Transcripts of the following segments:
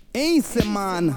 Easy man.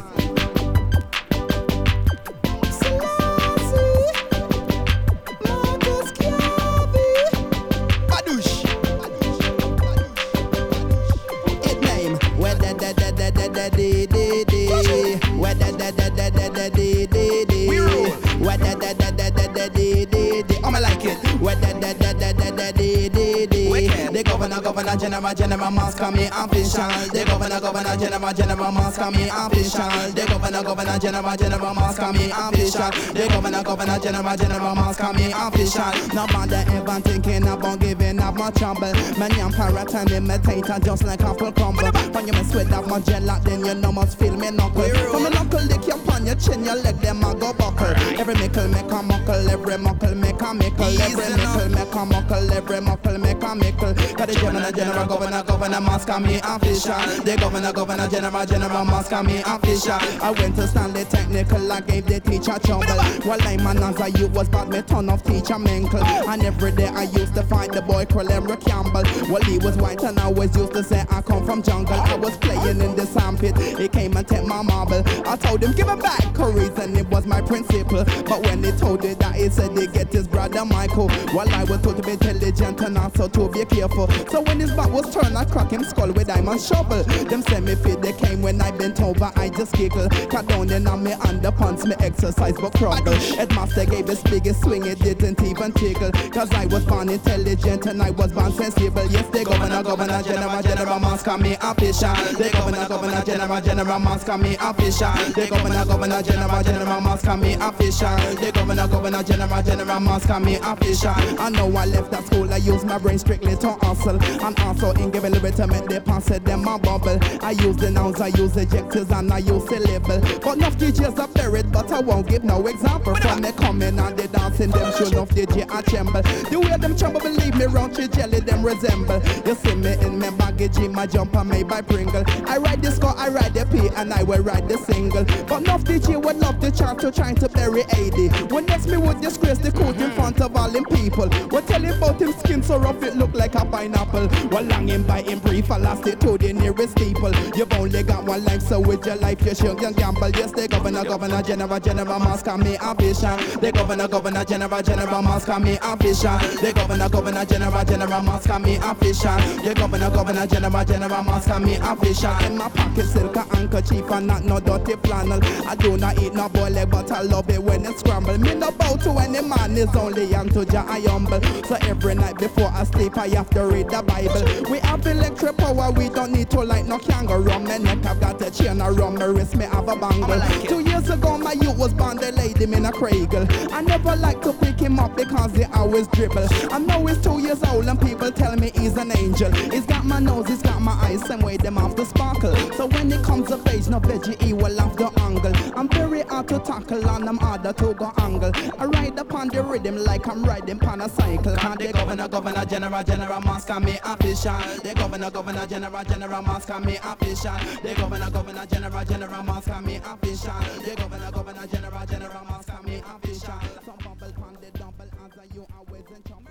The governor, general, must come in official. The governor, general, must come in official. The governor, general, must come in official. The governor, general, must come in official. No bother ever thinking about giving up my trouble. Many am parrot and imitator just like apple crumble. When you mess with that my gelatin, then you know must feel me knuckle. From a knuckle lick your on your chin, your leg them a go buckle. Every mickle make a muckle, every muckle make a mickle. Every mickle make a muckle, every muckle make a mickle. Cause the general, governor must come in official. The governor, general must come in official. I went to Stanley Technical, I gave the teacher trouble. While I'm an as a youth was bad me ton of teacher minkle. And every day I used to fight the boy called Emery Campbell. Well he was white and I always used to say I come from jungle. I was playing in the sandpit, he came and take my marble. I told him give it back, reason it was my principle. But when he told it that he said they get his brother Michael. Well I was told to be intelligent and also to be careful. So when his back was turned I crack him skull with diamond shovel. Them send me fit they came when I bent over I just giggle. Cut down in on me underpants me exercise but crumble. Headmaster gave his biggest swing it didn't even tickle. Cause I was born intelligent and I was born sensible. Yes the governor, general must come in official. The governor, general must come in official. The governor, general must come in official. The governor, general must come in official. I know I left that school, I used my brain strictly to hustle. And also in giving lyrics to make the pass it them a bubble. I use the nouns, I use adjectives and I use the label. But enough DJs are buried, but I won't give no example. From me coming and the dancing, them show enough DJ I tremble. The way them tremble, believe me, raunchy jelly them resemble. You see me in my baggage, in my jumper made by Pringle. I ride the score, I ride the P, and I will ride the single. But enough DJ would love the chart to trying to bury AD. When next me would disgrace the coat in front of all them people. What tell him about him skin so rough it look like a pineapple. Well long him by him brief, I lost it to the nearest people. You've only got one life, so with your life you should gamble. Yes, the governor, general must come in official. The governor, general must come in official. The governor, general must come in official. The governor, general must come in official. In my pocket silk a handkerchief and not no dirty flannel. I do not eat no boiled egg, but I love it when it's scrambled. Me no bow to any man, is only young to Jah I humble. So every night before I sleep, I have to read the Bible. We have electric power, we don't need to light no candle. Around my neck, I've got a chain around my wrist, me have a bangle. 2 years ago, my youth was born, they laid him in a cradle. I never like to pick him up because they always dribble. I know he's 2 years old and people tell me he's an angel. He's got my nose, he's got my eyes, same way them have to sparkle. So when it comes of age, no veggie, he will have to angle. I'm very hard to tackle and I'm harder to go angle. I ride upon the rhythm like I'm riding on a cycle. And the governor, general must come in official. The governor, general must come in official. The governor, general must come in official. The governor, general must come in official. Some bubble on the double answer you always in trouble.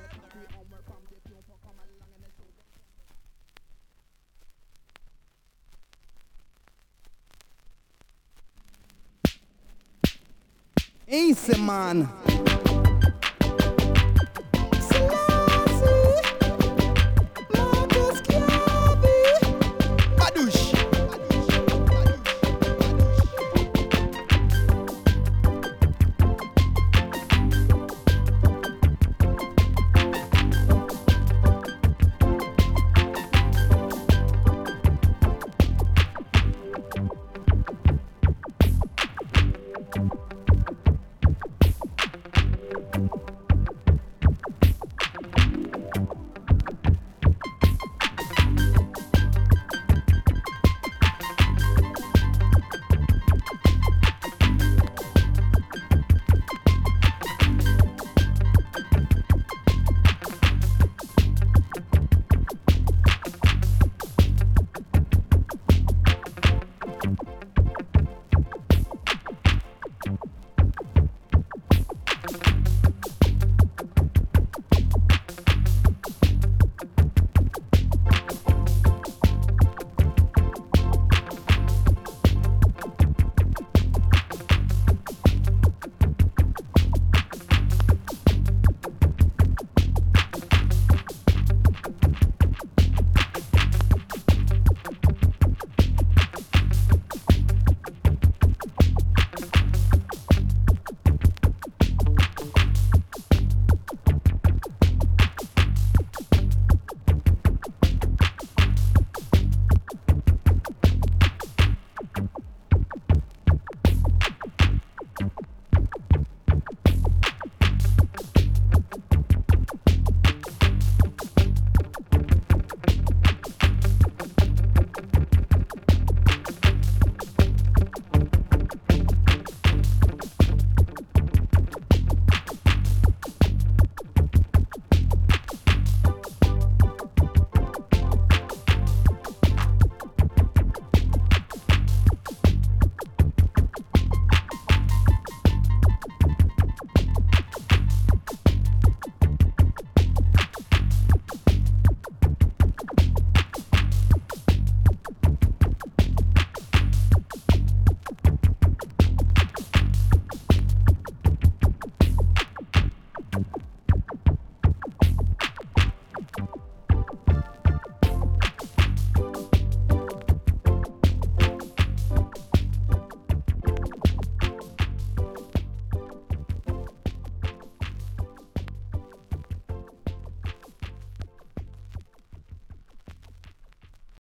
Easy man.